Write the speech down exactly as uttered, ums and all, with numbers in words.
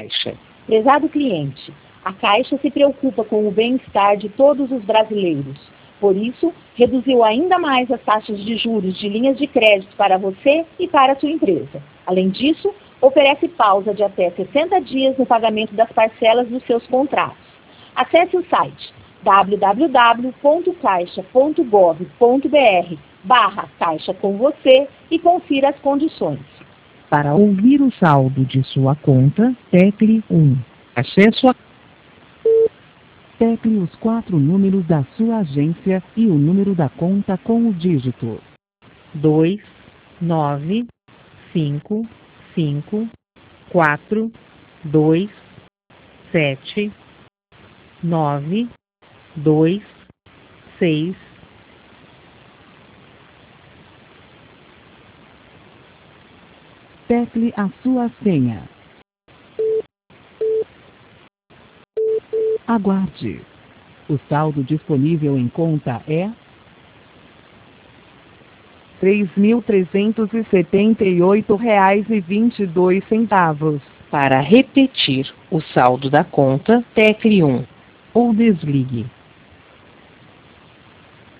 Caixa. Prezado cliente, a Caixa se preocupa com o bem-estar de todos os brasileiros. Por isso, reduziu ainda mais as taxas de juros de linhas de crédito para você e para a sua empresa. Além disso, oferece pausa de até sessenta dias no pagamento das parcelas dos seus contratos. Acesse o site w w w ponto caixa ponto gov ponto br barra Caixa com você e confira as condições. Para ouvir o saldo de sua conta, tecle um. Acesso a... Tecle os quatro números da sua agência e o número da conta com o dígito dois, nove, cinco, cinco, quatro, dois, sete, nove, dois, seis. Tecle a sua senha. Aguarde. O saldo disponível em conta é três mil trezentos e setenta e oito reais e vinte e dois centavos. Para repetir o saldo da conta, tecle um. Ou desligue.